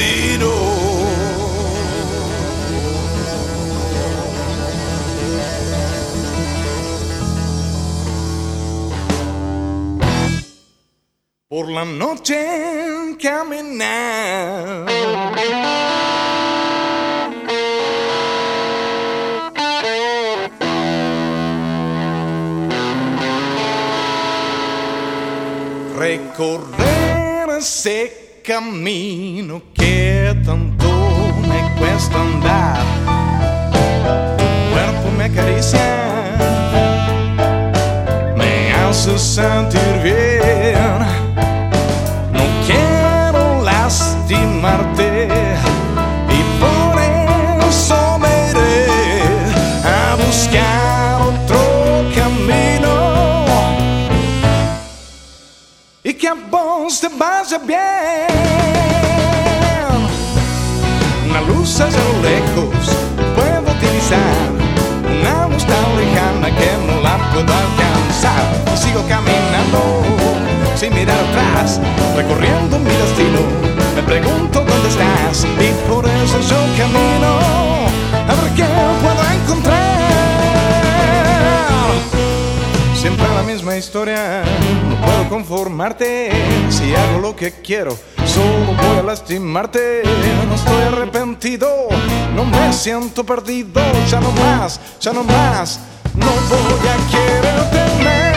destino. Por la noche caminar, recorrer ese camino que tanto me cuesta andar. Tu cuerpo me acaricia, me hace sentir bien. No quiero lastimarte y por eso me iré a buscar otro camino. Y que a vos te vaya bien. Una luz allá a lo lejos puedo utilizar, una luz tan lejana que no la puedo alcanzar. Y sigo caminando sin mirar atrás, recorriendo mi destino. Me pregunto dónde estás y por eso yo camino a ver qué puedo encontrar. Siempre la misma historia, no puedo conformarte. Si hago lo que quiero, solo voy a lastimarte. No estoy arrepentido, no me siento perdido. Ya no más, no voy a quererte más.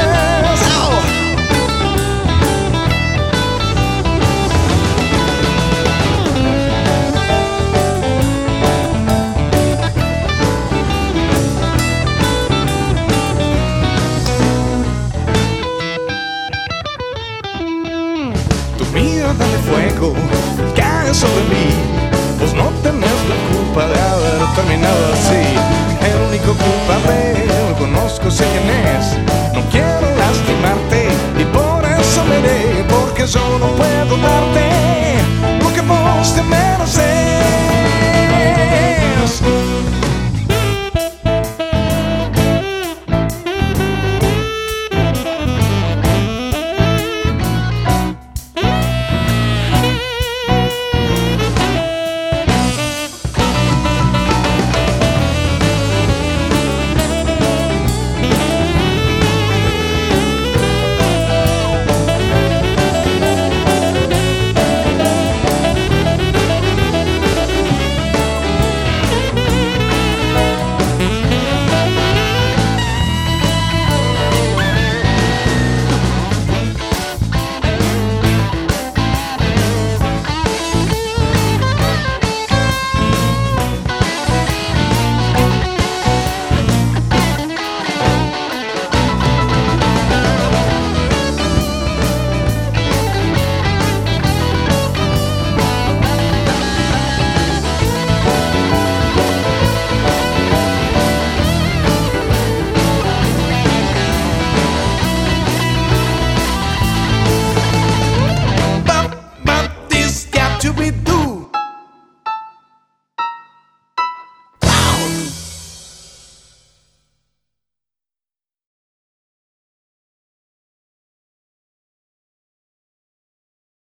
Mirada de fuego cae sobre mí. Vos no tenés la culpa de haber terminado así. El único culpable lo conozco, sé quién es. No quiero lastimarte y por eso me iré, porque yo no puedo darte lo que vos te mereces.